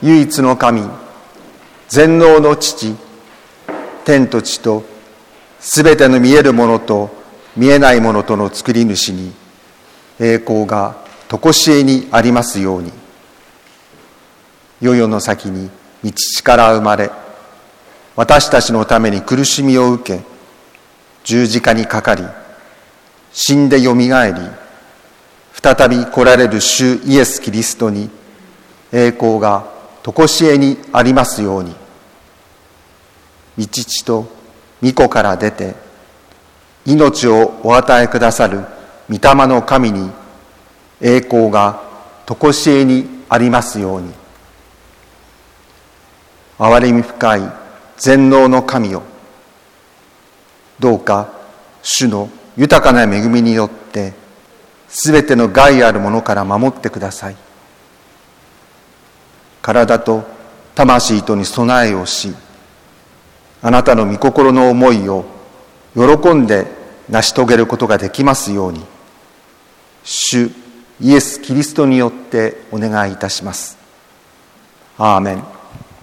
唯一の神、全能の父、天と地とすべての見えるものと見えないものとの作り主に栄光が常しえにありますように。世々の先に御父から生まれ、私たちのために苦しみを受け、十字架にかかり、死んでよみがえり、再び来られる主イエス・キリストに栄光が常しえにありますように。御父と御子から出て命をお与えくださる御霊の神に栄光が常しえにありますように。憐れみ深い全能の神よ、どうか主の豊かな恵みによってすべての害あるものから守ってください。体と魂とに備えをし、あなたの御心の思いを喜んで成し遂げることができますように、主イエス・キリストによってお願いいたします。アーメン。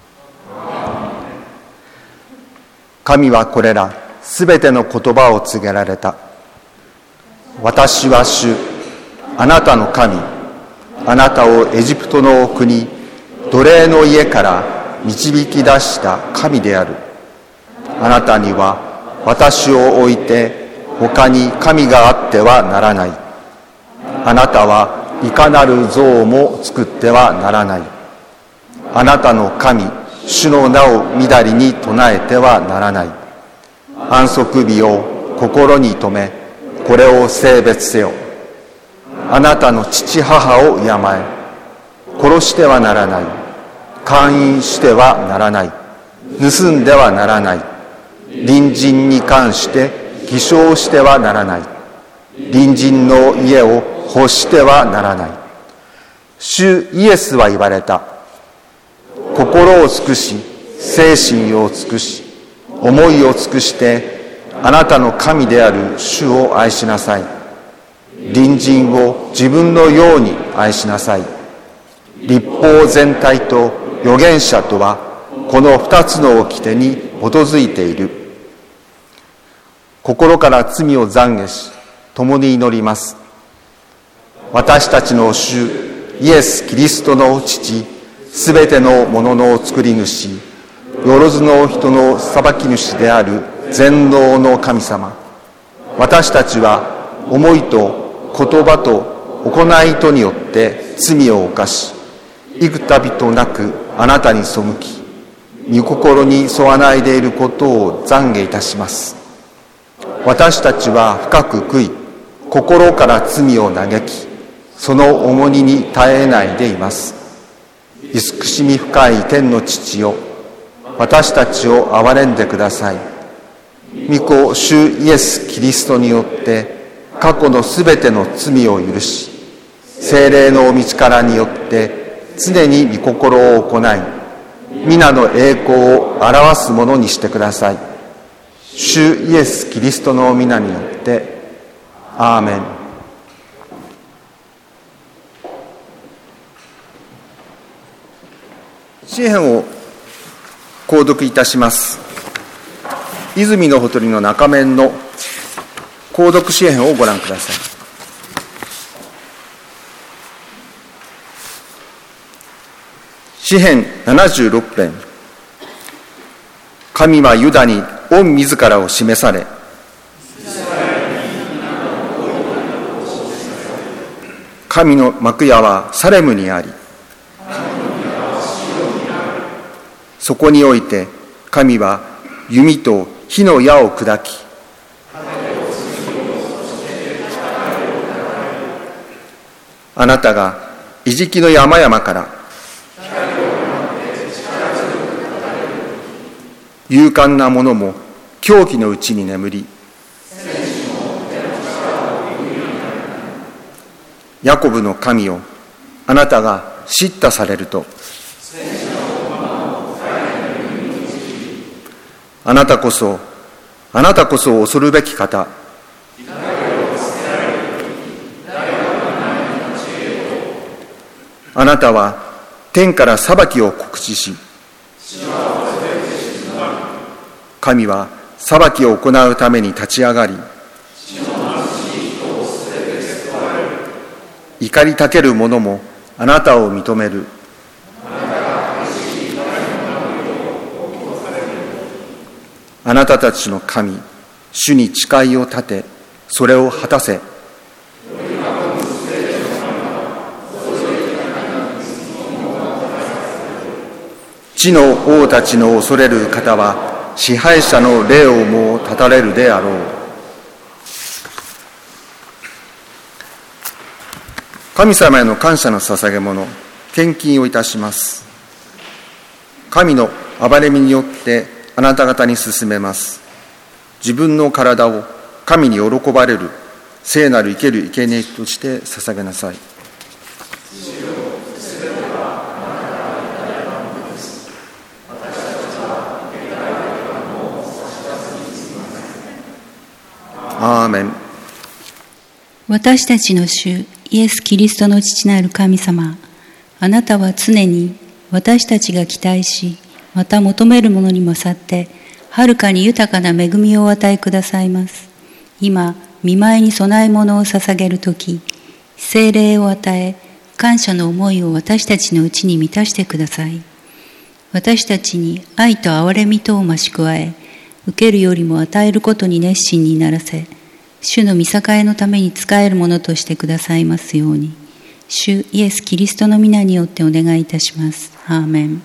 神はこれらすべての言葉を告げられた。私は主、あなたの神、あなたをエジプトの国、奴隷の家から導き出した神である。あなたには私を置いて他に神があってはならない。あなたはいかなる像も作ってはならない。あなたの神、主の名をみだりに唱えてはならない。安息日を心に留め、これを聖別せよ。あなたの父母を敬え。殺してはならない。姦淫してはならない。盗んではならない。隣人に関して偽証してはならない。隣人の家を欲してはならない。主イエスは言われた。心を尽くし、精神を尽くし、思いを尽くしてあなたの神である主を愛しなさい。隣人を自分のように愛しなさい。律法全体と預言者とはこの二つの掟に基づいている。心から罪を懺悔し、共に祈ります。私たちの主イエス・キリストの父、すべてのものの作り主、よろずの人の裁き主である全能の神様、私たちは思いと言葉と行いとによって罪を犯し、幾度となくあなたに背き、御心に沿わないでいることを懺悔いたします。私たちは深く悔い、心から罪を嘆き、その重荷に耐えないでいます。慈しみ深い天の父よ、私たちを憐れんでください。御子主イエス・キリストによって過去のすべての罪を許し、聖霊のお道からによって常に御心を行い、皆の栄光を表すものにしてください。主イエス・キリストの皆によってアーメン。詩編を購読いたします。泉のほとりの中面の購読詩編をご覧ください。詩編76編。神はユダに御自らを示され、神の幕屋はサレムにあり、そこにおいて神は弓と火の矢を砕き、あなたが異域の山々から勇敢な者も狂気のうちに眠り、ヤコブの神よ、あなたが叱咤されると、あなたこそ恐るべき方、あなたは天から裁きを告知し、神は裁きを行うために立ち上がり、怒りたける者もあなたを認める。あなたたちの神、主に誓いを立て、それを果たせ。地の王たちの恐れる方は、支配者の霊をも断たれるであろう。神様への感謝の捧げ物、献金をいたします。神の憐れみによってあなた方に進めます。自分の体を神に喜ばれる聖なる生ける生贄として捧げなさい。アーメン。 私たちの主イエス・キリストの父なる神様、あなたは常に私たちが期待し、また求めるものに勝ってはるかに豊かな恵みをお与えくださいます。今御前に供え物を捧げるとき、聖霊を与え、感謝の思いを私たちのうちに満たしてください。私たちに愛と憐れみとを増し加え、受けるよりも与えることに熱心にならせ、主の御栄のために仕えるものとしてくださいますように、主イエス・キリストの皆によってお願いいたします。アーメン。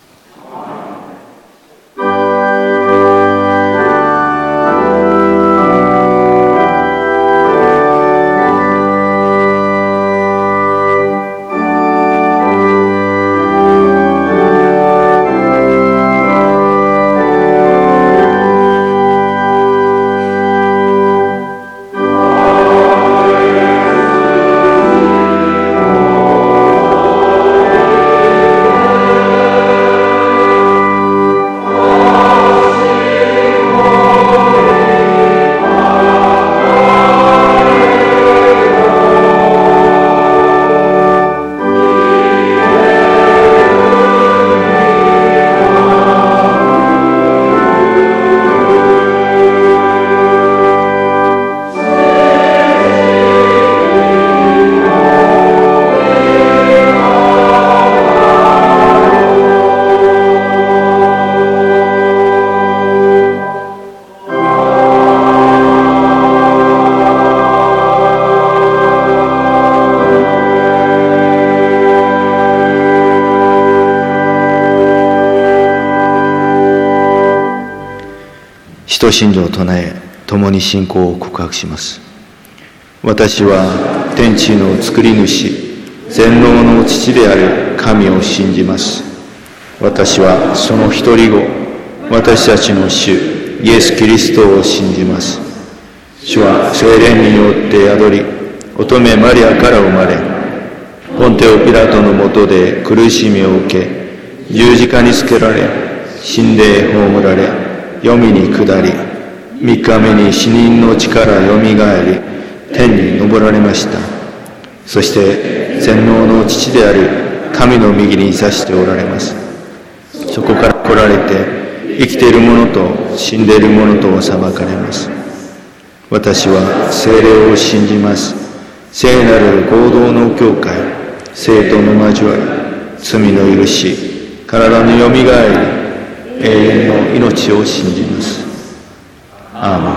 使徒信条を唱え、共に信仰を告白します。私は天地の作り主、全能の父である神を信じます。私はその一人子、私たちの主イエス・キリストを信じます。主は聖霊によって宿り、乙女マリアから生まれ、ポンテオ・ピラトの下で苦しみを受け、十字架につけられ、死んで葬られ、黄泉に下り、3日目に死人の地からよみがえり、天に昇られました。そして全能の父である神の右に座しておられます。そこから来られて、生きている者と死んでいる者とを裁かれます。私は聖霊を信じます。聖なる合同の教会、聖徒の交わり、罪の許し、体のよみがえり、永遠の命を信じます。アーメン。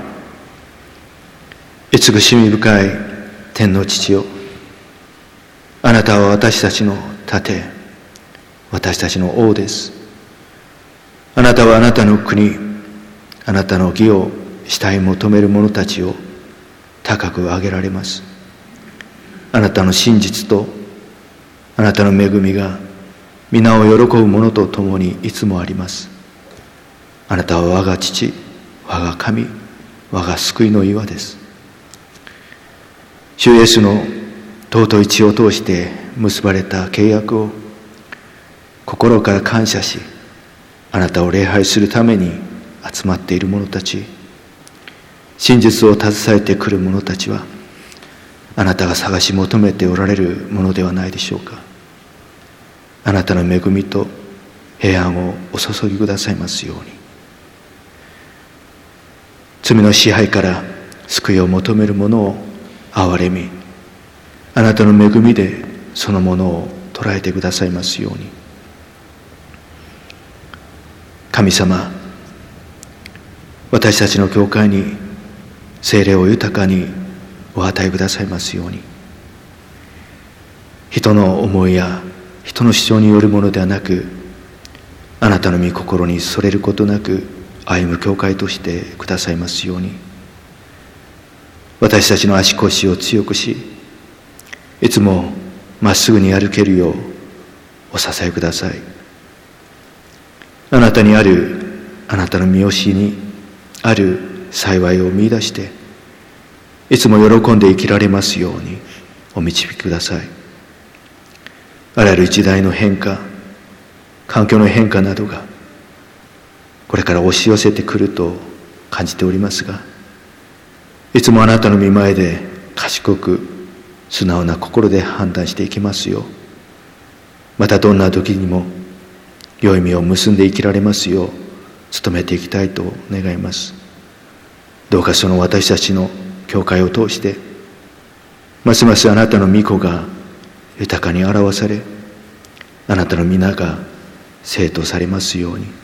慈しみ深い天の父よ、あなたは私たちの盾、私たちの王です。あなたはあなたの国、あなたの義を慕い求める者たちを高く上げられます。あなたの真実とあなたの恵みが皆を喜ぶ者と共にいつもあります。あなたは我が父、我が神、我が救いの岩です。主イエスの尊い血を通して結ばれた契約を心から感謝し、あなたを礼拝するために集まっている者たち、真実を携えてくる者たちは、あなたが探し求めておられるものではないでしょうか。 あなたの恵みと平安をお注ぎくださいますように。罪の支配から救いを求める者を憐れみ、あなたの恵みでそのものを捉えてくださいますように。神様、私たちの教会に聖霊を豊かにお与えくださいますように。人の思いや人の主張によるものではなく、あなたの御心にそれることなく歩む教会としてくださいますように。私たちの足腰を強くし、いつもまっすぐに歩けるようお支えください。あなたにある、あなたの御教えにある幸いを見出して、いつも喜んで生きられますようにお導きください。あらゆる時代の変化、環境の変化などがこれから押し寄せてくると感じておりますが、いつもあなたの御前で賢く素直な心で判断していきますよう、またどんな時にも良い実を結んで生きられますよう努めていきたいと願います。どうかその私たちの教会を通してますますあなたの御子が豊かに表され、あなたの皆が生徒されますように。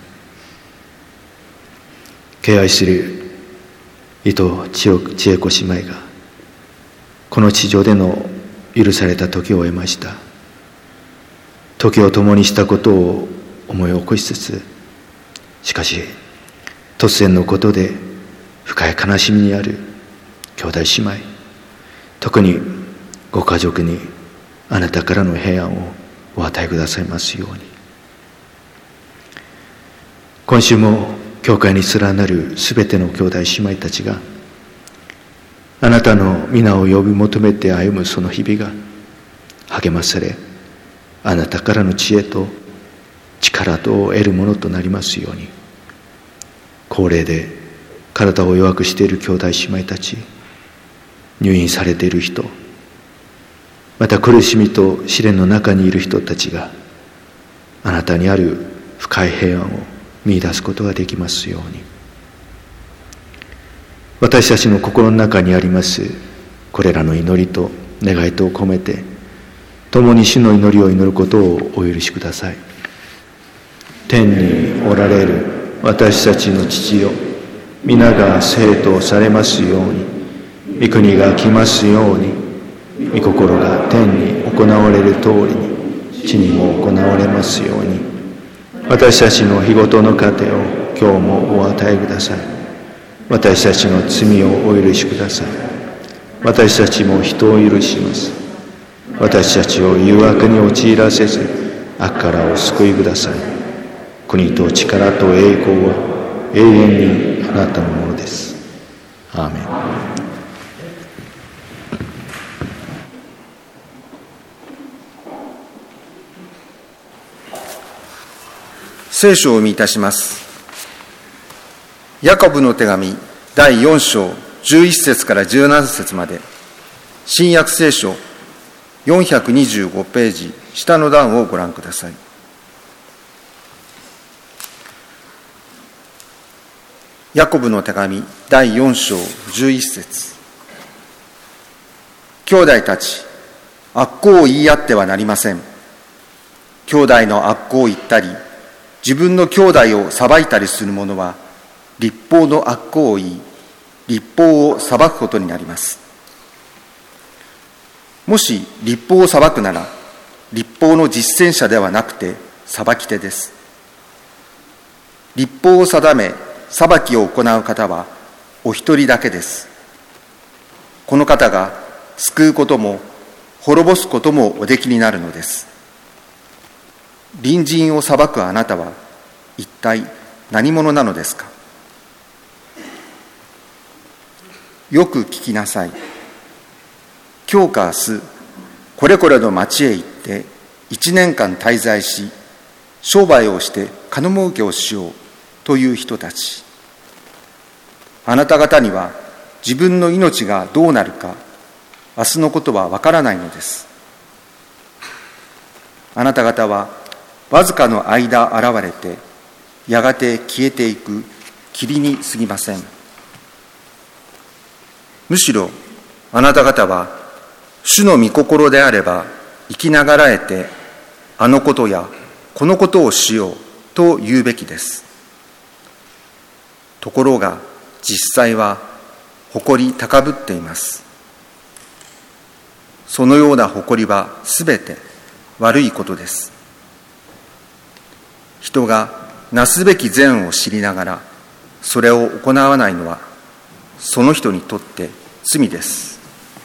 敬愛する伊藤千恵子姉妹がこの地上での許された時を終えました。時を共にしたことを思い起こしつつ、しかし突然のことで深い悲しみにある兄弟姉妹、特にご家族にあなたからの平安をお与えくださいますように。今週も教会に連なるすべての兄弟姉妹たちがあなたの皆を呼び求めて歩むその日々が励まされ、あなたからの知恵と力とを得るものとなりますように。高齢で体を弱くしている兄弟姉妹たち、入院されている人、また苦しみと試練の中にいる人たちがあなたにある深い平安を見出すことができますように。私たちの心の中にありますこれらの祈りと願いとを込めて、共に主の祈りを祈ることをお許しください。天におられる私たちの父よ、皆が聖とされますように、御国が来ますように、御心が天に行われる通りに地にも行われますように。私たちの日ごとの糧を今日もお与えください。私たちの罪をお許しください。私たちも人を許します。私たちを誘惑に陥らせず悪からお救いください。国と力と栄光は永遠にあなたのものです。アーメン。 聖書を読みいたします。ヤコブの手紙第4章11節から17節まで、新約聖書425ページ下の段をご覧ください。ヤコブの手紙第4章11節。兄弟たち、悪行を言い合ってはなりません。兄弟の悪行を言ったり、自分の兄弟を裁いたりする者は、律法の悪行を言い、律法を裁くことになります。もし律法を裁くなら、律法の実践者ではなくて裁き手です。律法を定め、裁きを行う方はお一人だけです。この方が救うことも滅ぼすこともおできになるのです。隣人を裁くあなたは一体何者なのですか。よく聞きなさい。今日か明日、これこれの町へ行って1年間滞在し、商売をして金儲けをしようという人たち。あなた方には自分の命がどうなるか、明日のことはわからないのです。あなた方はわずかの間現れて、やがて消えていく霧に過ぎません。むしろあなた方は主の御心であれば生きながらえて、あのことやこのことをしようと言うべきです。ところが実際は誇り高ぶっています。そのような誇りはすべて悪いことです。人がなすべき善を知りながらそれを行わないのは、その人にとって罪です。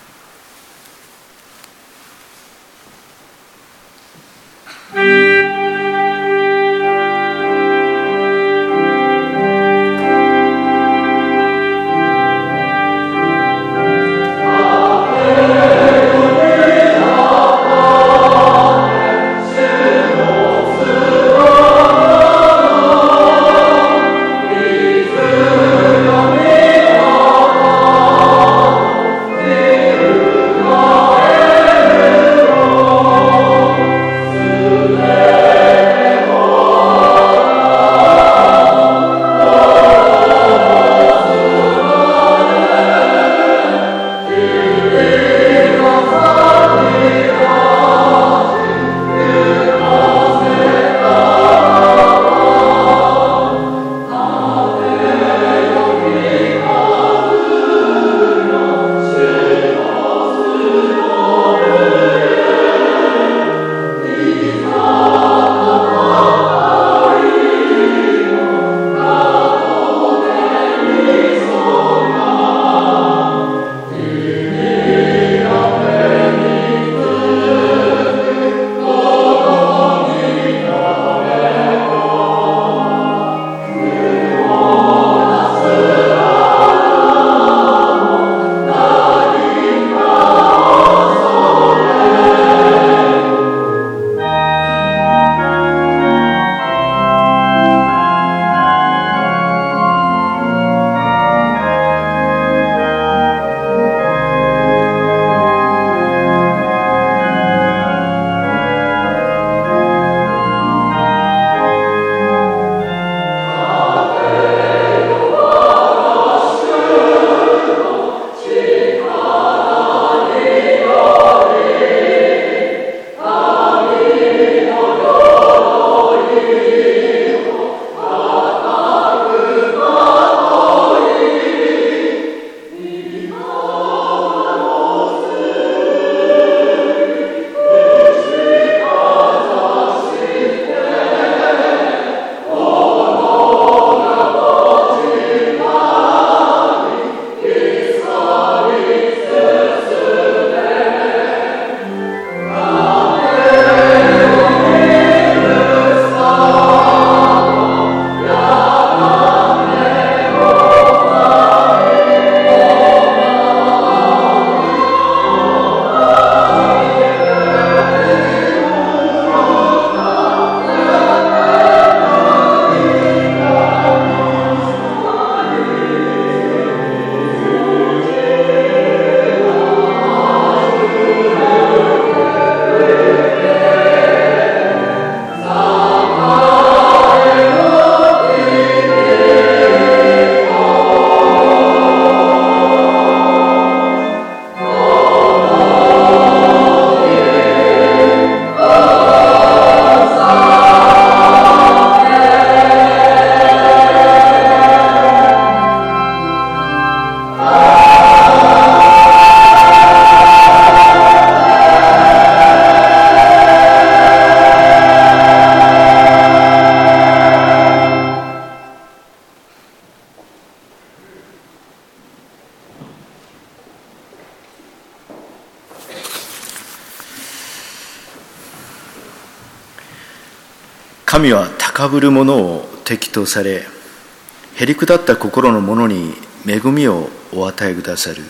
神は高ぶる者を敵とされ、へりくだった心の者に恵みをお与えくださる。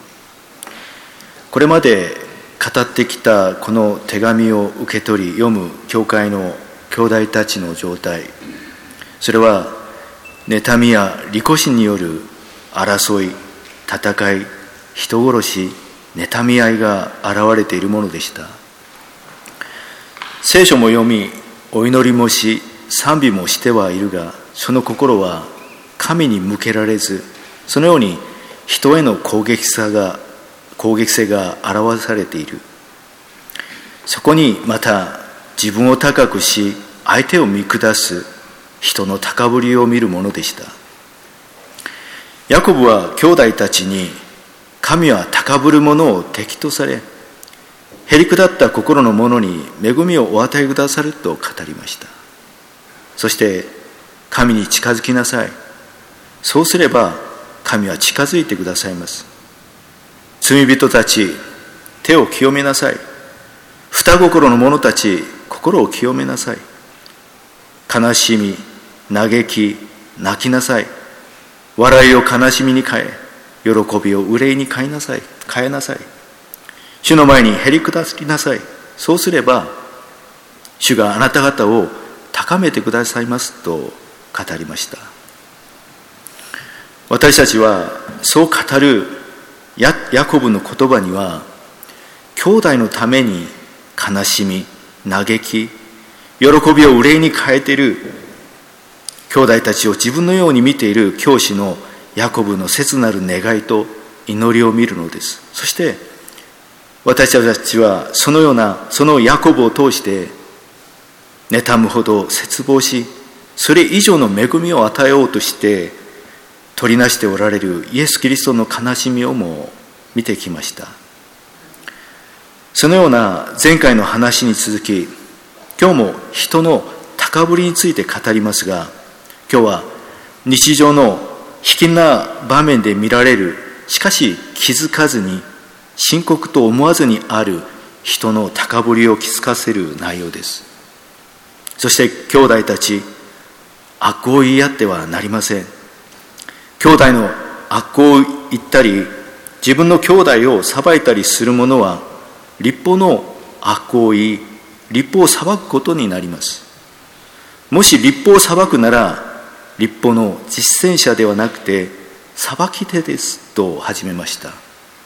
これまで語ってきたこの手紙を受け取り読む教会の兄弟たちの状態、それは妬みや利己心による争い、戦い、人殺し、妬み合いが現れているものでした。聖書も読み、 お祈りもし賛美もしてはいるが、その心は神に向けられず、そのように人への攻撃性が表されている。そこにまた自分を高くし相手を見下す人の高ぶりを見るものでした。ヤコブは兄弟たちに、神は高ぶる者を敵とされ、へりくだった心の者に恵みをお与えくださると語りました。そして神に近づきなさい。そうすれば神は近づいてくださいます。罪人たち、手を清めなさい。二心の者たち、心を清めなさい。悲しみ、嘆き、泣きなさい。笑いを悲しみに変え、喜びを憂いに変えなさい。主の前にへり下りなさい。そうすれば主があなた方を高めてくださいますと語りました。私たちはそう語るヤコブの言葉には、兄弟のために悲しみ、嘆き、喜びを憂いに変えている兄弟たちを自分のように見ている教師のヤコブの切なる願いと祈りを見るのです。そして私たちはそのヤコブを通して妬むほど切望し、それ以上の恵みを与えようとして取りなしておられるイエス・キリストの悲しみをも見てきました。そのような前回の話に続き、今日も人の高ぶりについて語りますが、今日は日常の卑近な場面で見られる、しかし気づかずに深刻と思わずにある人の高ぶりを気づかせる内容です。そして兄弟たち、悪行を言い合ってはなりません。兄弟の悪行を言ったり、自分の兄弟を裁いたりする者は律法の悪行を言い、律法を裁くことになります。もし律法を裁くなら、律法の実践者ではなくて裁き手ですと始めました。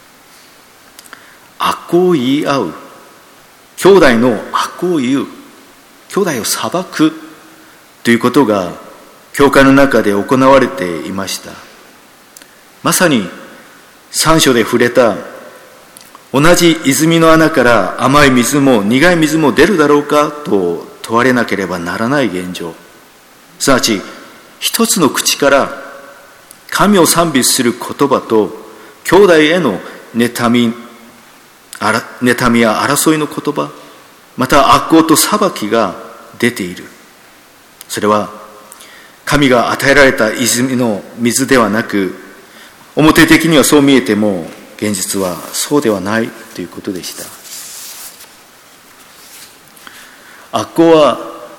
悪行を言い合う、兄弟の悪行を言う、兄弟を裁くということが教会の中で行われていました。まさに3章で触れた、同じ泉の穴から甘い水も苦い水も出るだろうかと問われなければならない現状。すなわち一つの口から神を賛美する言葉と兄弟への妬みや争いの言葉、また悪行と裁きが出ている。それは神が与えられた泉の水ではなく、表的にはそう見えても現実はそうではないということでした。悪行は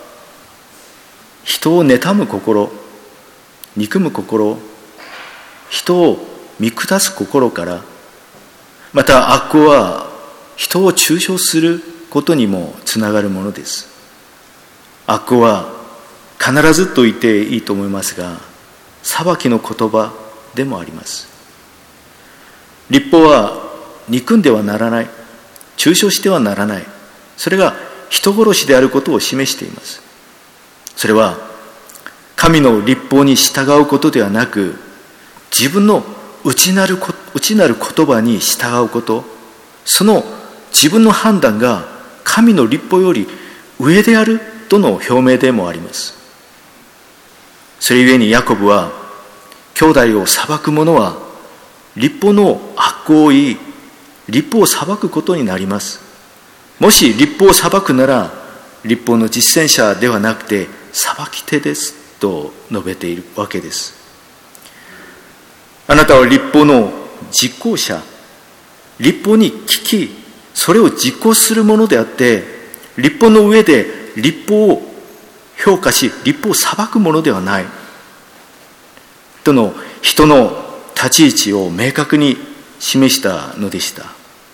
人を妬む心、憎む心、人を見下す心から、また悪行は人を中傷することにもつながるものです。悪行は必ずと言っていいと思いますが、裁きの言葉でもあります。律法は憎んではならない、中傷してはならない、それが人殺しであることを示しています。それは神の律法に従うことではなく、自分の内なる言葉に従うこと、その自分の判断が神の律法より上であるとの表明でもあります。それゆえにヤコブは、兄弟を裁く者は律法の悪行を言い、律法を裁くことになります。もし律法を裁くなら、律法の実践者ではなくて裁き手ですと述べているわけです。あなたは律法の実行者、律法に聞き、それを実行するものであって、律法の上で律法を評価し、律法を裁くものではないとの人の立ち位置を明確に示したのでした。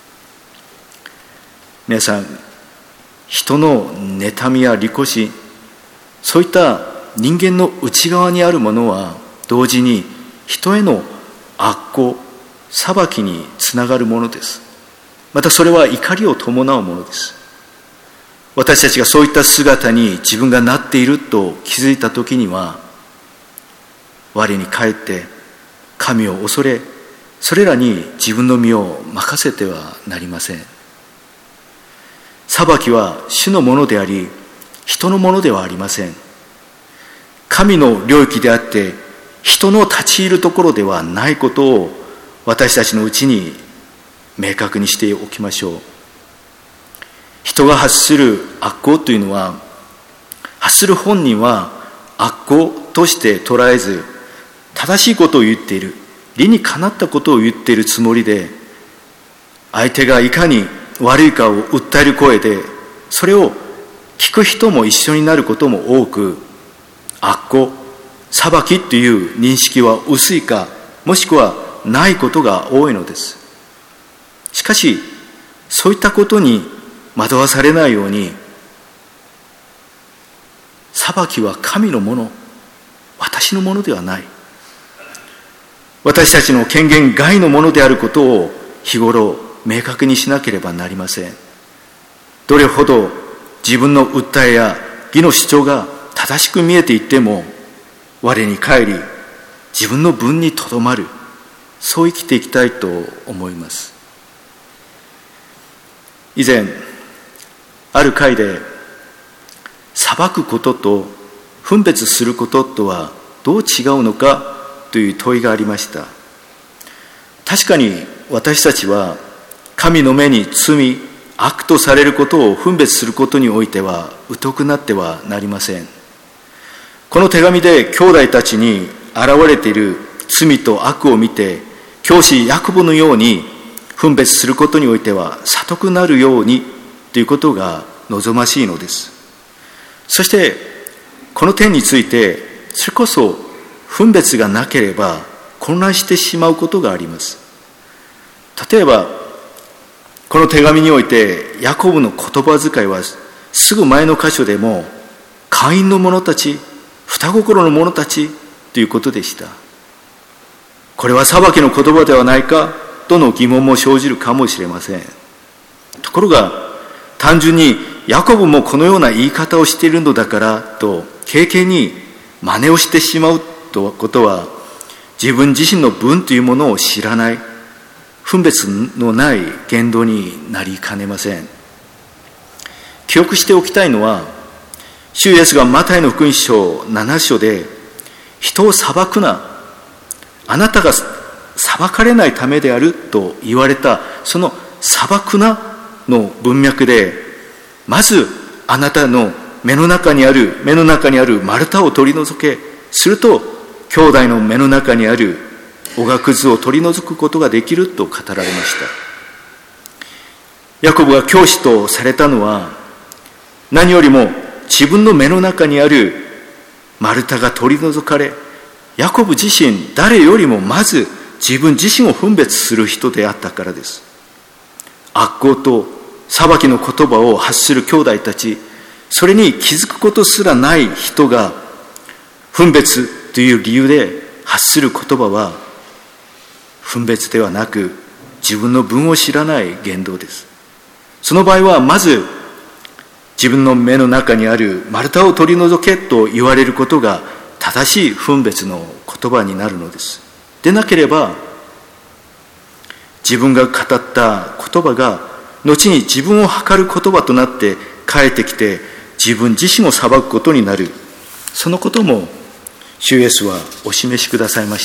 皆さん、人の妬みや利己心、そういった人間の内側にあるものは同時に人への悪行、裁きにつながるものです。またそれは怒りを伴うものです。 私たちがそういった姿に自分がなっていると気づいたときには、我に返って神を恐れ、それらに自分の身を任せてはなりません。裁きは主のものであり、人のものではありません。神の領域であって、人の立ち入るところではないことを私たちのうちに明確にしておきましょう。人が発する悪行というのは、発する本人は悪行として捉えず、正しいことを言っている、理にかなったことを言っているつもりで、相手がいかに悪いかを訴える声で、それを聞く人も一緒になることも多く、悪行、裁きという認識は薄いか、もしくはないことが多いのです。しかし、そういったことに惑わされないように、裁きは神のもの、私のものではない。私たちの権限外のものであることを日頃明確にしなければなりません。どれほど自分の訴えや義の主張が正しく見えていっても、我に返り自分の分にとどまる、そう生きていきたいと思います。以前ある会で、裁くことと分別することとはどう違うのかという問いがありました。確かに私たちは神の目に罪、悪とされることを分別することにおいては疎くなってはなりません。この手紙で兄弟たちに現れている罪と悪を見て、教師ヤコブのように分別することにおいては悟くなるようにということが望ましいのです。そしてこの点について、それこそ分別がなければ混乱してしまうことがあります。例えばこの手紙においてヤコブの言葉遣いは、すぐ前の箇所でも会員の者たち、双心の者たちということでした。これは裁きの言葉ではないかとの疑問も生じるかもしれません。ところが単純にヤコブもこのような言い方をしているのだからと軽々に真似をしてしまうとことは、自分自身の分というものを知らない、分別のない言動になりかねません。記憶しておきたいのは、主イエスがマタイの福音書7章で、人を裁くな、あなたが裁かれないためであると言われた、その裁くなの文脈で、まずあなたの目の中にある丸太を取り除け、すると兄弟の目の中にあるおがくずを取り除くことができると語られました。ヤコブが教師とされたのは、何よりも自分の目の中にある丸太が取り除かれ、ヤコブ自身誰よりもまず自分自身を分別する人であったからです。悪行と裁きの言葉を発する兄弟たち、それに気づくことすらない人が分別という理由で発する言葉は、分別ではなく自分の分を知らない言動です。その場合はまず自分の目の中にある丸太を取り除けと言われることが正しい分別の言葉になるのです。でなければ、自分が語った言葉が後に自分を測る言葉となって返ってきて、自分自身を裁くことになる、そのことも主イエスはお示しくださいました。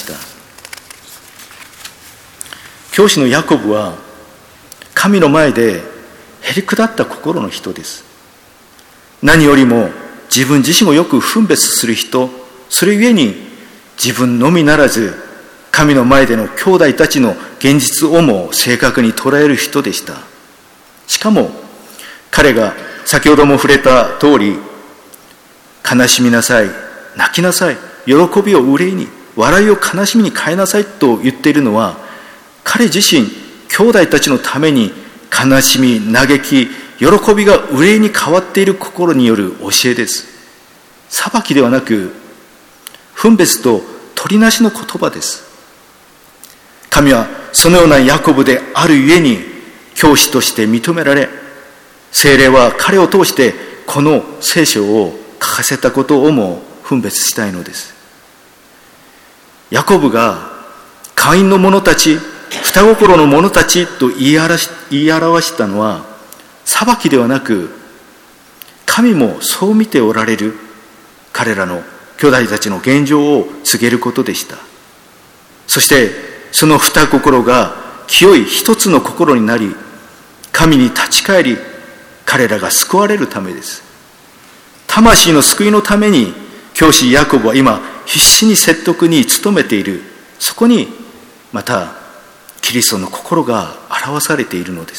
教師のヤコブは神の前でへりくだった心の人です。何よりも自分自身をよく分別する人、それゆえに自分のみならず神の前での兄弟たちの現実をも正確に捉える人でした。しかも彼が先ほども触れた通り、悲しみなさい、泣きなさい、喜びを憂いに、笑いを悲しみに変えなさいと言っているのは、彼自身兄弟たちのために悲しみ、嘆き、喜びが憂いに変わっている心による教えです。裁きではなく分別と取りなしの言葉です。神はそのようなヤコブであるゆえに教師として認められ、聖霊は彼を通してこの聖書を書かせたことをも分別したいのです。ヤコブが会員の者たち、双心の者たちと言い表したのは裁きではなく、神もそう見ておられる彼らの兄弟たちの現状を告げることでした。そしてその二心が清い一つの心になり、神に立ち返り、彼らが救われるためです。魂の救いのために教師ヤコブは今必死に説得に努めている。そこにまたキリストの心が表されているのです。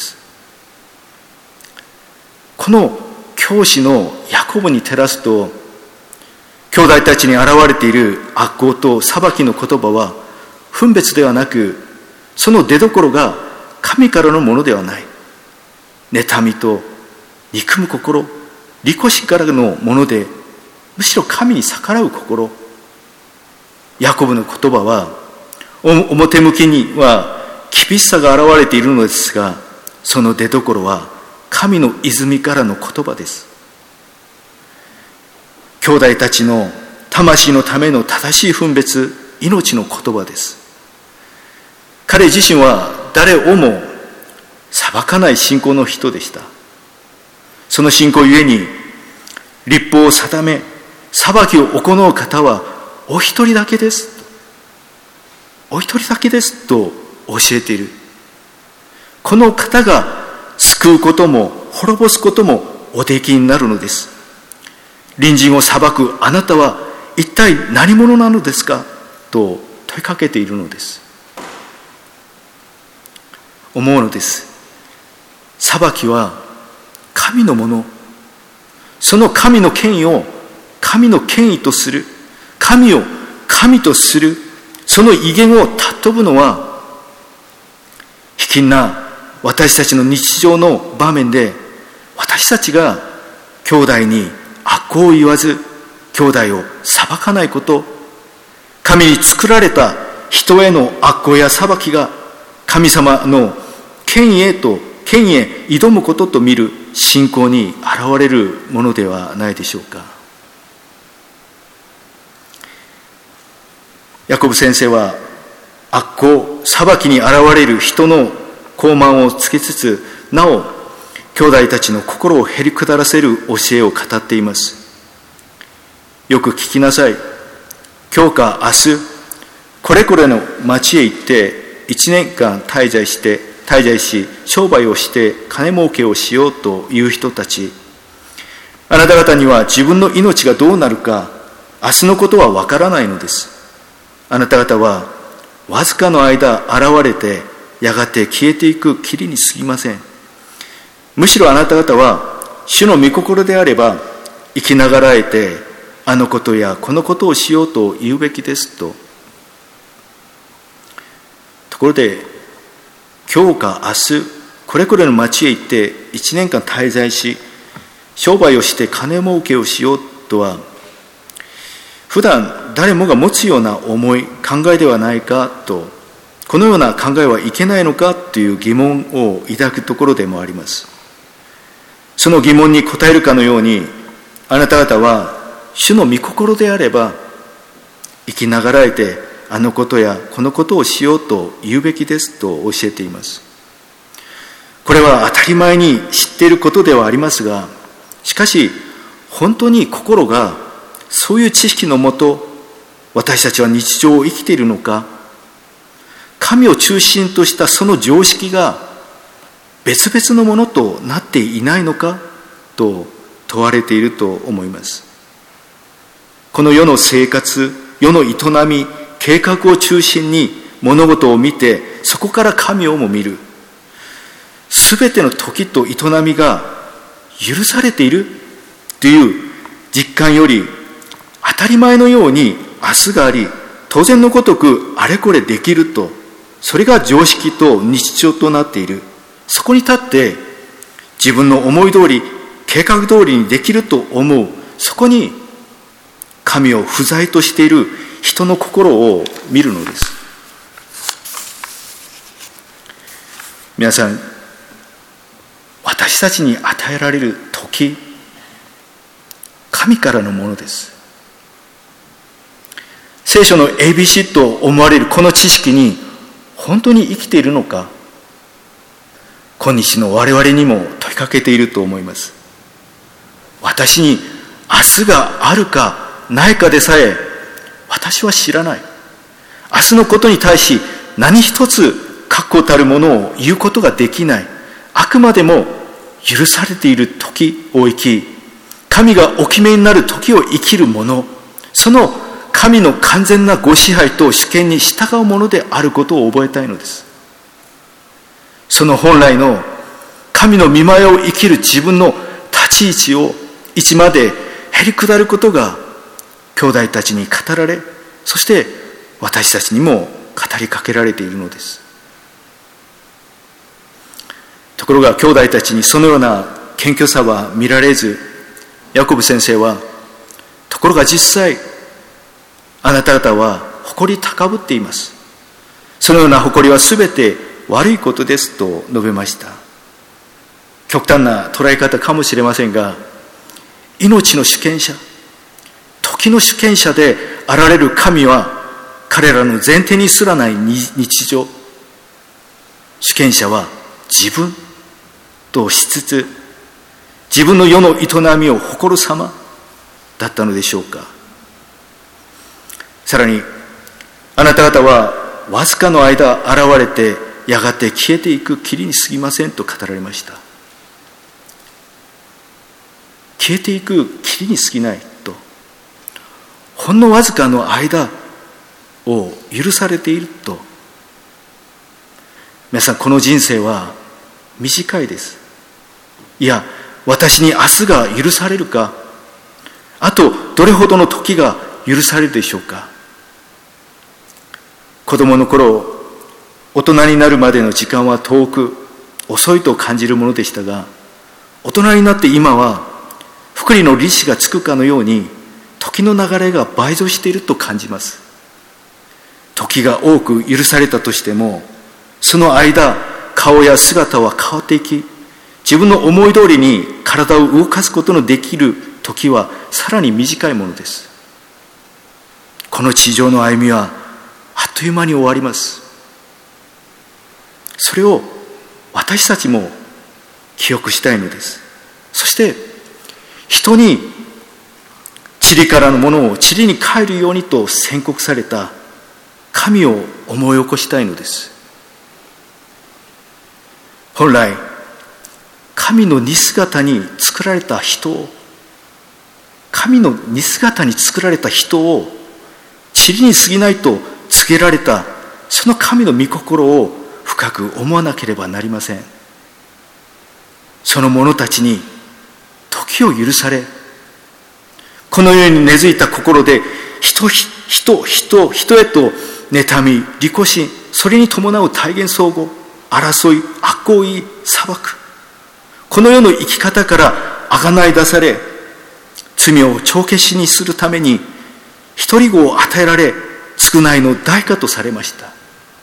この教師のヤコブに照らすと、兄弟たちに現れている悪行と裁きの言葉は分別ではなく、その出どころが神からのものではない、妬みと憎む心、利己心からのもので、むしろ神に逆らう心。ヤコブの言葉は表向きには厳しさが現れているのですが、その出どころは神の泉からの言葉です。兄弟たちの魂のための正しい分別、命の言葉です。彼自身は誰をも裁かない信仰の人でした。その信仰ゆえに、律法を定め裁きを行う方はお一人だけです、お一人だけですと教えている。この方が救うことも滅ぼすこともおできになるのです。隣人を裁くあなたは一体何者なのですかと問いかけているのです。思うのです。裁きは神のもの。その神の権威を神の権威とする、神を神とする、その威厳を尊ぶのは、卑近な私たちの日常の場面で、私たちが兄弟に悪行を言わず、兄弟を裁かないこと、神に作られた人への悪行や裁きが神様の権威へ挑むことと見る信仰に現れるものではないでしょうか。ヤコブ先生は悪行、裁きに現れる人の傲慢をつけつつ、なお兄弟たちの心をへり下らせる教えを語っています。よく聞きなさい。今日か明日、これこれの町へ行って1年間滞在し、商売をして金儲けをしようという人たち、あなた方には自分の命がどうなるか、明日のことはわからないのです。あなた方はわずかの間現れて、やがて消えていく霧に過ぎません。むしろあなた方は主の御心であれば、生きながらえてあのことやこのことをしようと言うべきですと。ところで、今日か明日、これこれの町へ行って1年間滞在し、商売をして金儲けをしようとは、普段誰もが持つような思い、考えではないかと、このような考えはいけないのかという疑問を抱くところでもあります。その疑問に答えるかのように、あなた方は主の御心であれば、生きながらえてあのことやこのことをしようと言うべきですと教えています。これは当たり前に知っていることではありますが、しかし本当に心がそういう知識のもと、私たちは日常を生きているのか、神を中心としたその常識が別々のものとなっていないのかと問われていると思います。この世の生活、世の営み、計画を中心に物事を見て、そこから神をも見る。すべての時と営みが許されているという実感より、当たり前のように明日があり、当然のごとくあれこれできると、それが常識と日常となっている。そこに立って自分の思い通り、計画通りにできると思う。そこに神を不在としている人の心を見るのです。皆さん、私たちに与えられる時、 神からのものです。聖書の ABC と思われるこの知識に本当に生きているのか、今日の我々にも問いかけていると思います。私に明日があるかないかでさえ私は知らない。明日のことに対し何一つ確固たるものを言うことができない。あくまでも許されている時を生き、神がお決めになる時を生きる者、その神の完全なご支配と主権に従うものであることを覚えたいのです。その本来の神の御前を生きる自分の立ち位置までへり下ることが兄弟たちに語られ、そして私たちにも語りかけられているのです。ところが兄弟たちにそのような謙虚さは見られず、ヤコブ先生は、ところが実際あなた方は誇り高ぶっています。そのような誇りはすべて悪いことですと述べました。極端な捉え方かもしれませんが、命の主権者、時の主権者であられる神は彼らの前提にすらない日常、主権者は自分としつつ自分の世の営みを誇る様だったのでしょうか。さらに、あなた方はわずかの間現れてやがて消えていく霧に過ぎませんと語られました。消えていく霧に過ぎないと、ほんのわずかの間を許されていると。皆さん、この人生は短いです。いや、私に明日が許されるか、あとどれほどの時が許されるでしょうか。子供の頃、大人になるまでの時間は遠く遅いと感じるものでしたが、大人になって今は福利の利子がつくかのように時の流れが倍増していると感じます。時が多く許されたとしても、その間顔や姿は変わっていき、自分の思い通りに体を動かすことのできる時はさらに短いものです。この地上の歩みはあっという間に終わります。それを私たちも記憶したいのです。そして人に塵からのものを塵に帰るようにと宣告された神を思い起こしたいのです。本来神の似姿に作られた人を、神の似姿に作られた人を塵に過ぎないと告げられた、その神の御心を深く思わなければなりません。その者たちに時を許され、この世に根付いた心で人へと妬み、利己心、それに伴う体現相互、争い、悪行い、裁く、この世の生き方から贖い出され、罪を帳消しにするために一人子を与えられ、償いの代価とされました。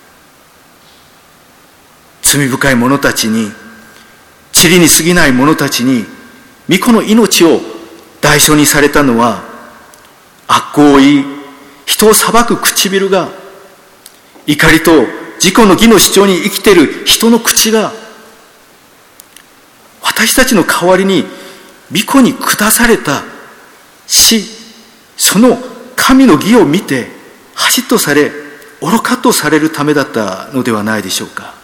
罪深い者たちに、塵に過ぎない者たちに、御子の命を代償にされたのは、悪行を言い、人を裁く唇が、怒りと自己の義の主張に生きている人の口が、私たちの代わりに御子に下された死、その神の義を見て恥とされ愚かとされるためだったのではないでしょうか。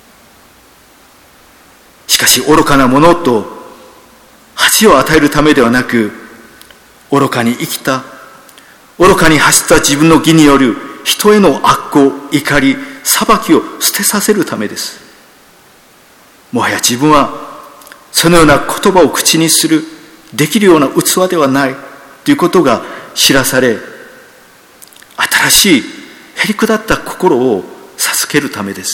しかし愚かな者と恥を与えるためではなく、愚かに生きた、愚かに走った自分の義による人への悪行、怒り、裁きを捨てさせるためです。もはや自分はそのような言葉を口にするできるような器ではないということが知らされ、新しいへりくだった心を授けるためです。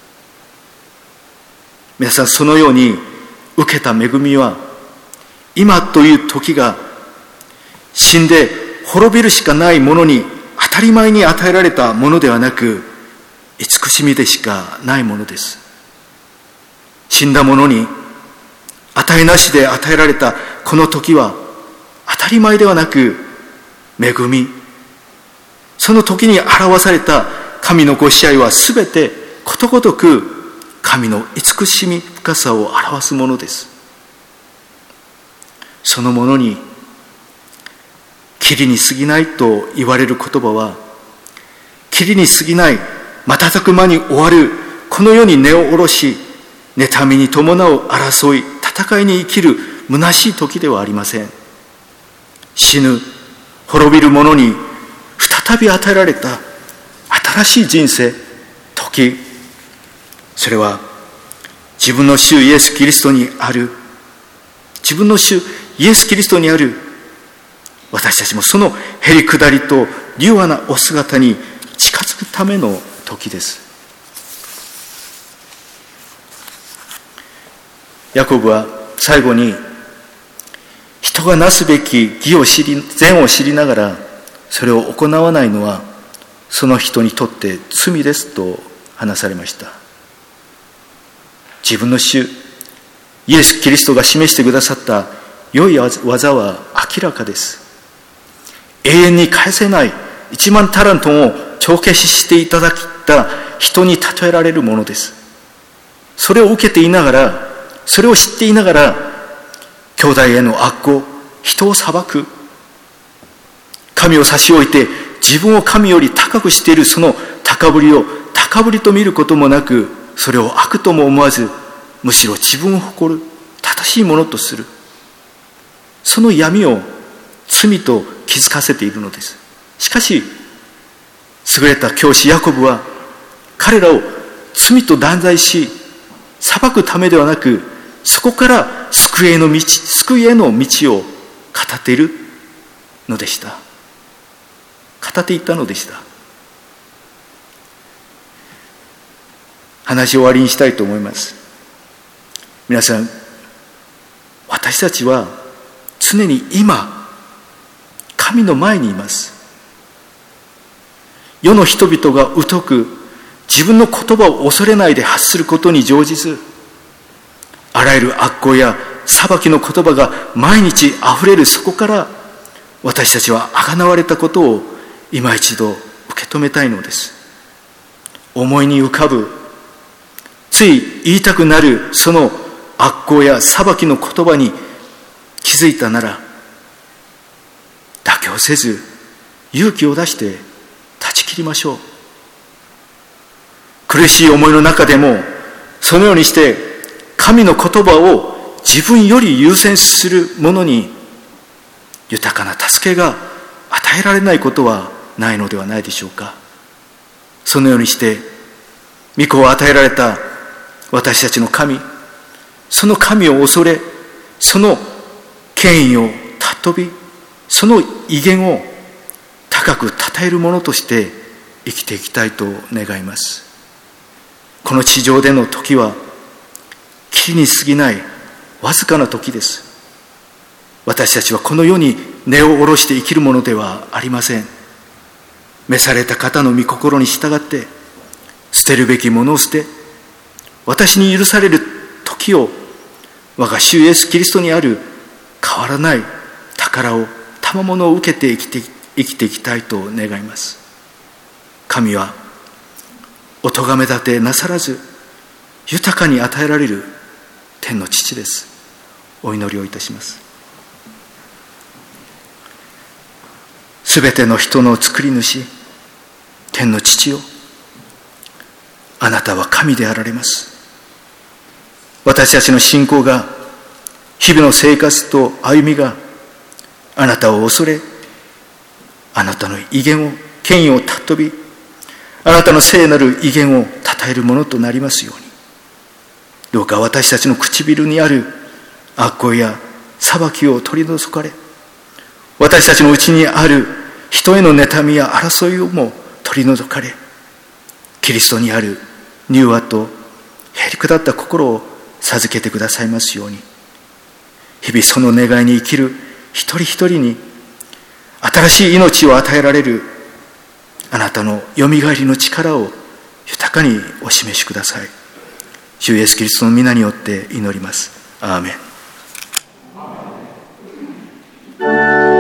皆さん、そのように受けた恵みは、今という時が死んで滅びるしかないものに当たり前に与えられたものではなく、慈しみでしかないものです。死んだ者に与えなしで与えられたこの時は当たり前ではなく恵み、その時に表された神のご支配はすべてことごとく神の慈しみ深さを表すものです。そのものに霧に過ぎないと言われる言葉は、霧に過ぎない瞬く間に終わるこの世に根を下ろし、妬みに伴う争い、戦いに生きる虚しい時ではありません。死ぬ、滅びる者に再び与えられた新しい人生、時、それは自分の主イエス・キリストにある、自分の主イエス・キリストにある、私たちもそのへりくだりと柔和なお姿に近づくための時です。ヤコブは最後に、人がなすべき義を知り、善を知りながらそれを行わないのはその人にとって罪ですと話されました。自分の主イエス・キリストが示してくださった良い技は明らかです。永遠に返せない1万タラントを帳消ししていただいた人に例えられるものです。それを受けていながら、それを知っていながら、兄弟への悪行、人を裁く、神を差し置いて自分を神より高くしているその高ぶりを高ぶりと見ることもなく、それを悪とも思わず、むしろ自分を誇る正しいものとする、その闇を罪と気づかせているのです。しかし優れた教師ヤコブは彼らを罪と断罪し裁くためではなく、そこから救いへの道を語っているのでした。語っていったのでした。話を終わりにしたいと思います。皆さん、私たちは常に今神の前にいます。世の人々が疎く、自分の言葉を恐れないで発することに乗じず、あらゆる悪行や裁きの言葉が毎日あふれるそこから、私たちは贖われたことを今一度受け止めたいのです。思いに浮かぶ、つい言いたくなるその悪行や裁きの言葉に気づいたなら、妥協せず勇気を出して断ち切りましょう。苦しい思いの中でも、そのようにして神の言葉を自分より優先する者に豊かな助けが与えられないことはないのではないでしょうか。そのようにして御子を与えられた私たちの神、その神を恐れ、その権威を尊び、その威厳を高く称える者として生きていきたいと願います。この地上での時は霧に過ぎないわずかな時です。私たちはこの世に根を下ろして生きるものではありません。召された方の御心に従って捨てるべきものを捨て、私に許される時を我が主イエスキリストにある変わらない宝を、賜物を受けて生きていきたいと願います。神はお咎め立てなさらず豊かに与えられる天の父です。お祈りをいたします。すべての人の作り主、天の父よ、あなたは神であられます。私たちの信仰が、日々の生活と歩みがあなたを恐れ、あなたの威厳を、権威を尊び、あなたの聖なる威厳を称えるものとなりますように、どうか私たちの唇にある悪行や裁きを取り除かれ、私たちのうちにある人への妬みや争いをも取り除かれ、キリストにある柔和とへりくだった心を授けてくださいますように、日々その願いに生きる一人一人に新しい命を与えられるあなたのよみがえりの力を豊かにお示しください。主イエスキリストの皆によって祈ります。アーメン。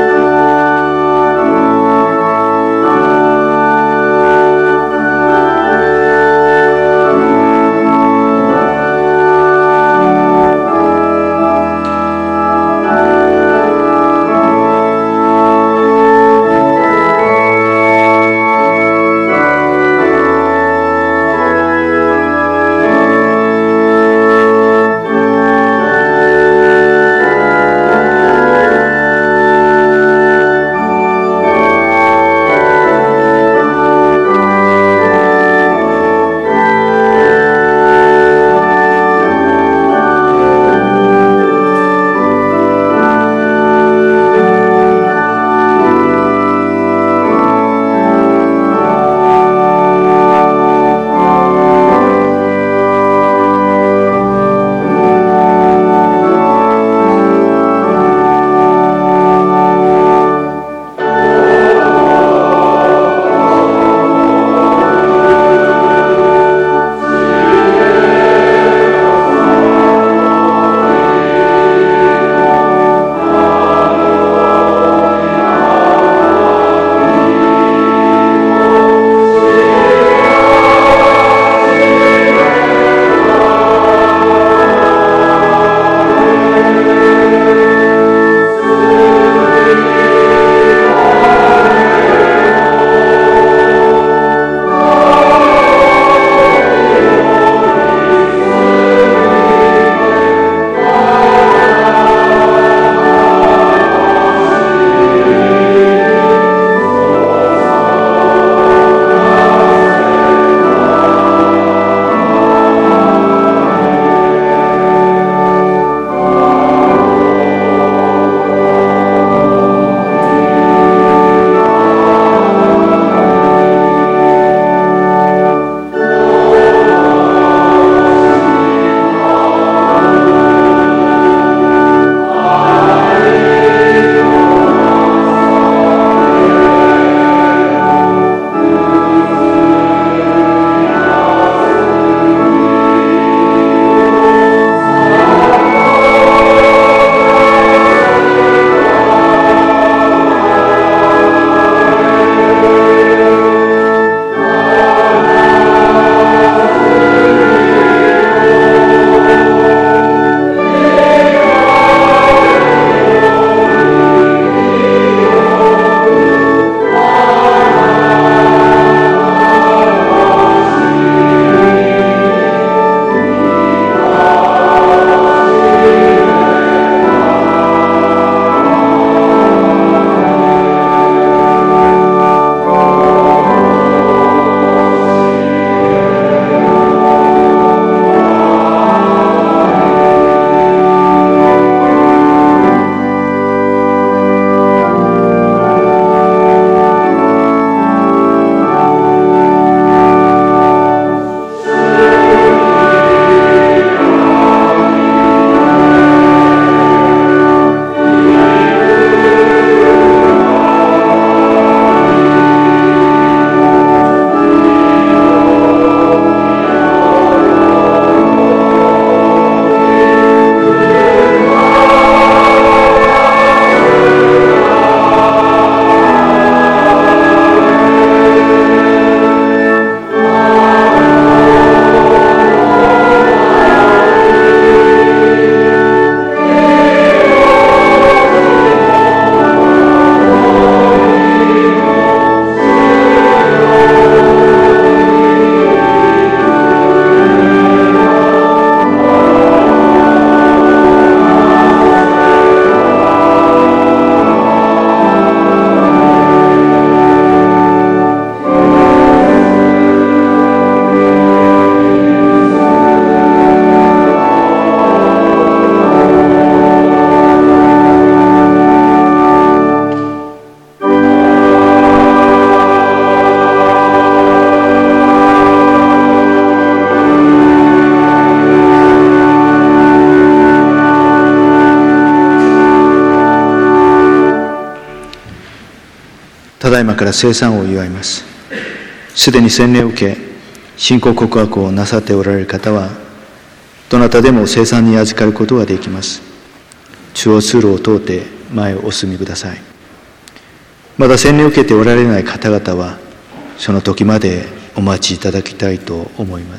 ただいまから聖餐を祝います。すでに洗礼を受け、信仰告白をなさっておられる方は、どなたでも聖餐に預かることができます。中央通路を通って前をお進みください。まだ洗礼を受けておられない方々は、その時までお待ちいただきたいと思います。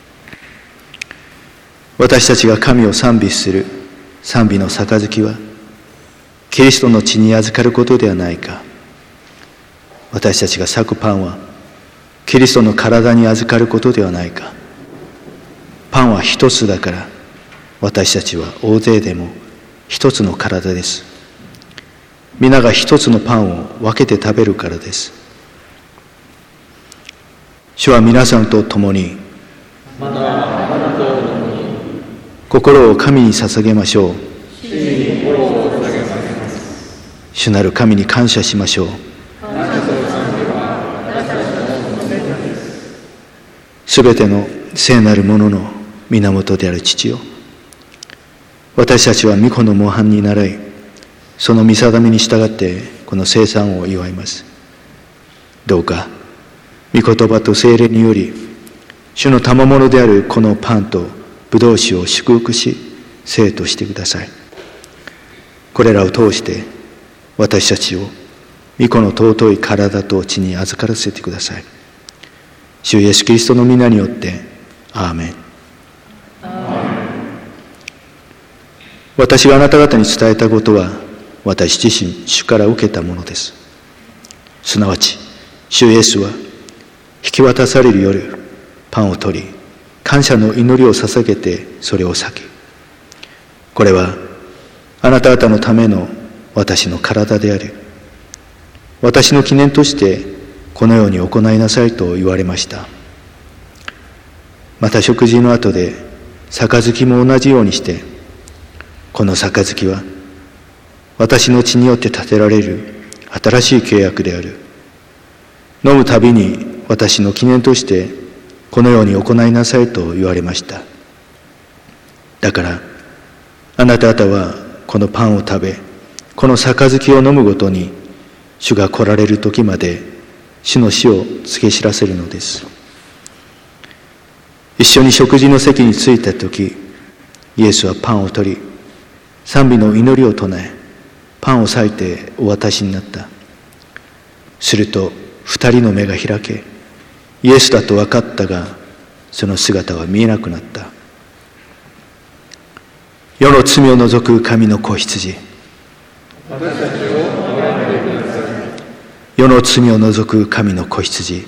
私たちが神を賛美する賛美の杯は、キリストの血に預かることではないか。私たちが裂くパンは、キリストの体に預かることではないか。パンは一つだから、私たちは大勢でも一つの体です。皆が一つのパンを分けて食べるからです。主は皆さんと共に、心を神に捧げましょう。主なる神に感謝しましょう。すべての聖なるものの源である父よ、私たちは御子の模範に倣い、その御定めに従ってこの聖餐を祝います。どうか御言葉と聖霊により、主の賜物であるこのパンと葡萄酒を祝福し聖としてください。これらを通して私たちを御子の尊い体と血に預からせてください。主イエスキリストの皆によってアーメン。私があなた方に伝えたことは、私自身主から受けたものです。すなわち主イエスは引き渡される夜、パンを取り感謝の祈りを捧げてそれを裂き、これはあなた方のための私の体である。私の記念としてこのように行いなさいと言われました。また食事の後で杯も同じようにして、この杯は私の血によって立てられる新しい契約である。飲むたびに私の記念としてこのように行いなさいと言われました。だからあなた方はこのパンを食べ、この杯を飲むごとに、主が来られる時まで主の死を告げ知らせるのです。一緒に食事の席に着いた時、イエスはパンを取り、賛美の祈りを唱え、パンを裂いてお渡しになった。すると二人の目が開け、イエスだと分かったが、その姿は見えなくなった。世の罪を除く神の子羊、世の罪を除く神の子羊、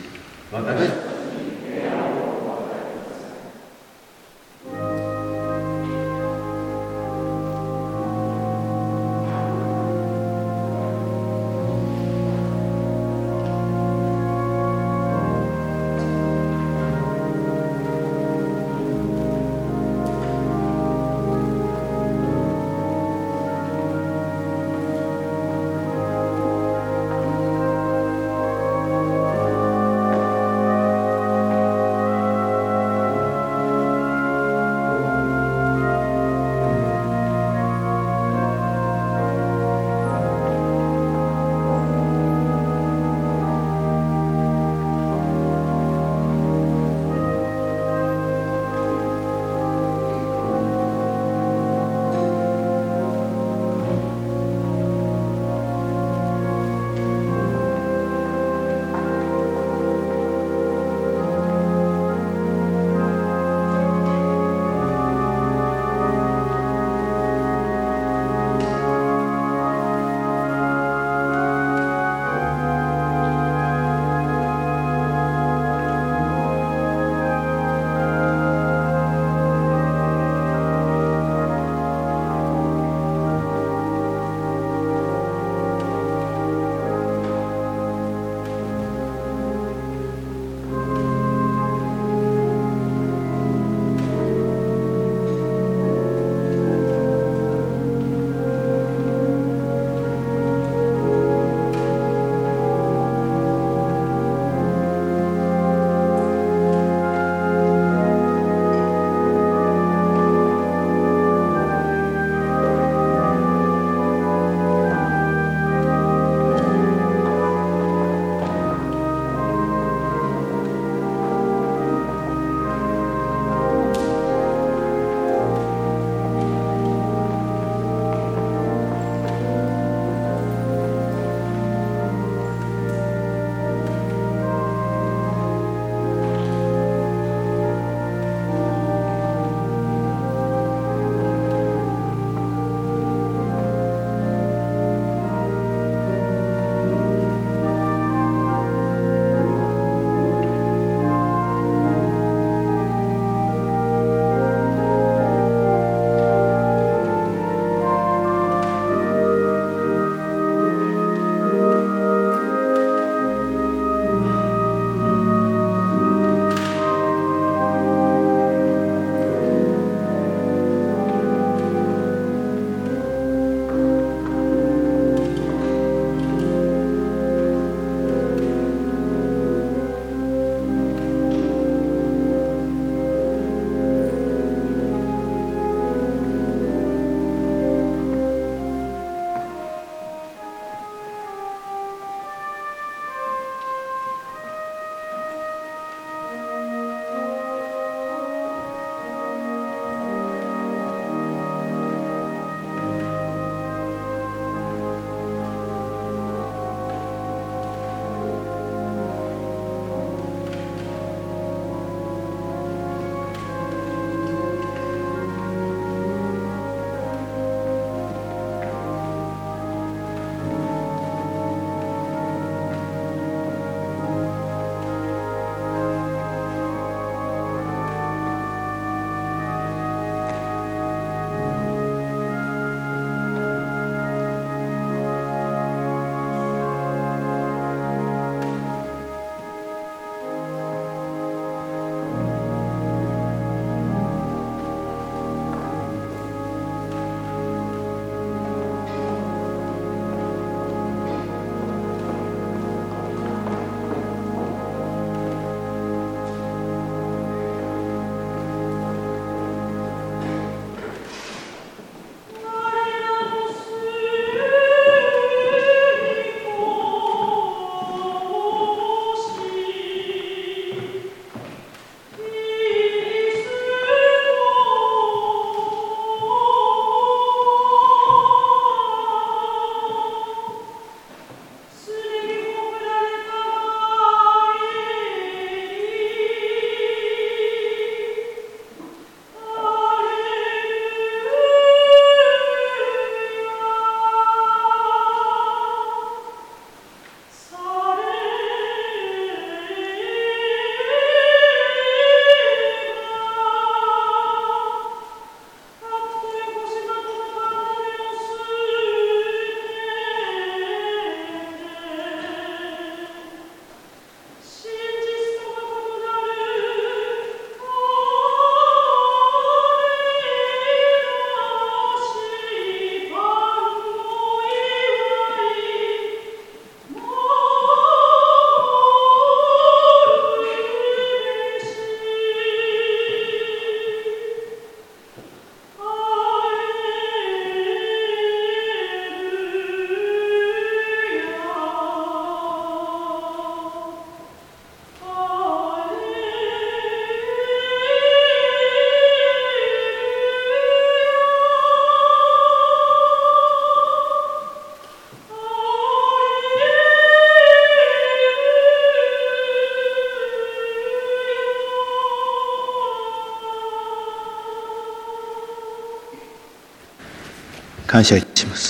感謝いたします。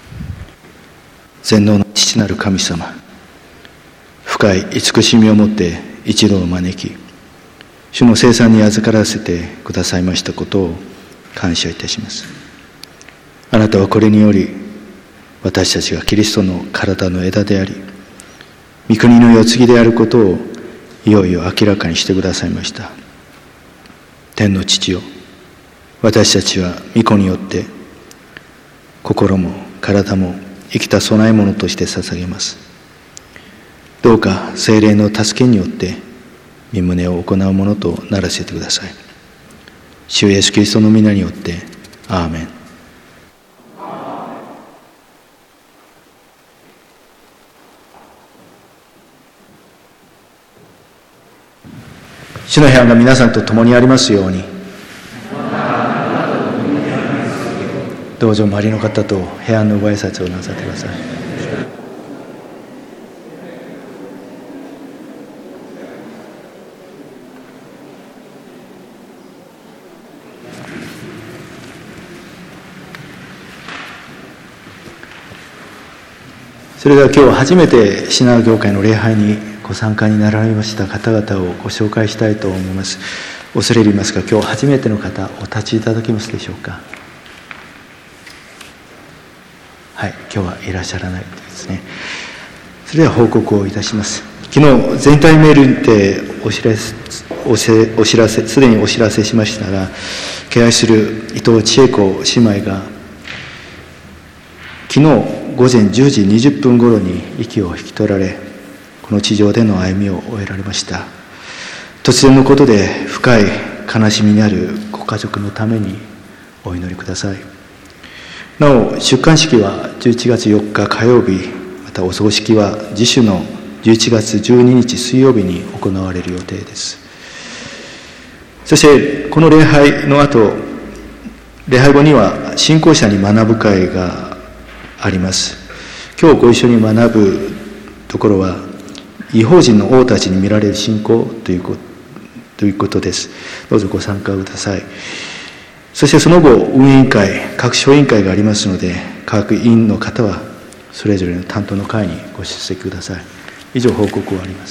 全能の父なる神様、深い慈しみをもって一同を招き、主の聖餐に預からせてくださいましたことを感謝いたします。あなたはこれにより、私たちがキリストの体の枝であり、御国の世継ぎであることをいよいよ明らかにしてくださいました。天の父よ、私たちは御子によって心も体も生きた供え物として捧げます。どうか聖霊の助けによって御旨を行うものとならせてください。主イエスキリストの皆によってアーメン。主の平安が皆さんと共にありますように。どうぞ周りの方と平安のご挨拶をなさってください。それでは今日初めてシナー業界の礼拝にご参加になられました方々をご紹介したいと思います。恐れ入りますが、今日初めての方お立ちいただけますでしょうか。はい、今日はいらっしゃらないですね。それでは報告をいたします。昨日全体メールにてお知らせすでにお知らせしましたが、敬愛する伊藤千恵子姉妹が昨日午前10時20分頃に息を引き取られ、この地上での歩みを終えられました。突然のことで深い悲しみにあるご家族のためにお祈りください。なお、出棺式は11月4日火曜日、またお葬式は次週の11月12日水曜日に行われる予定です。そしてこの礼拝の後、礼拝後には信仰者に学ぶ会があります。今日ご一緒に学ぶところは、異邦人の王たちに見られる信仰ということです。どうぞご参加ください。そしてその後、運営委員会、各小委員会がありますので、各委員の方はそれぞれの担当の会にご出席ください。以上報告終わります。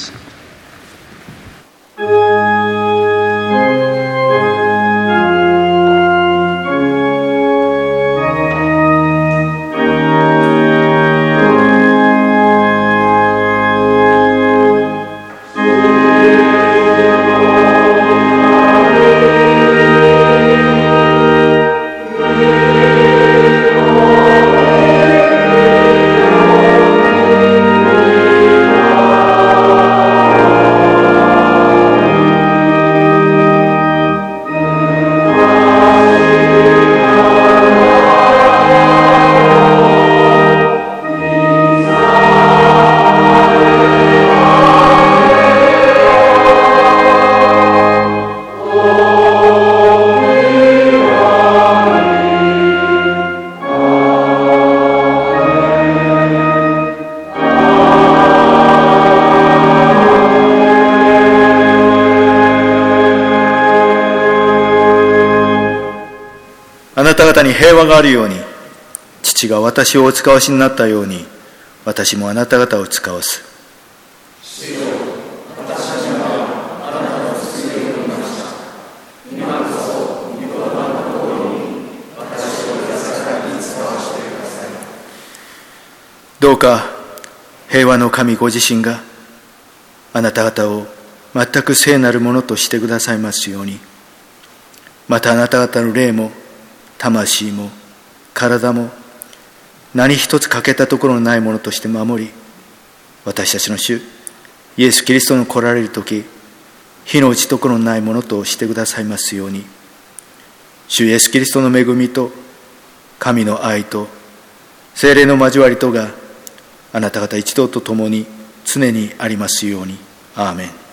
あなた方に平和があるように、父が私をお使わしになったように、私もあなた方を使わす。主よ、私たちはあなたの救いを見ました。今こそ御言葉の通りに私を安らかに使わせてください。どうか平和の神ご自身があなた方を全く聖なるものとしてくださいますように、またあなた方の霊も魂も体も何一つ欠けたところのないものとして守り、私たちの主イエス・キリストの来られる時、火の打ちどころのないものとしてくださいますように、主イエス・キリストの恵みと神の愛と聖霊の交わりとがあなた方一同と共に常にありますように。アーメン。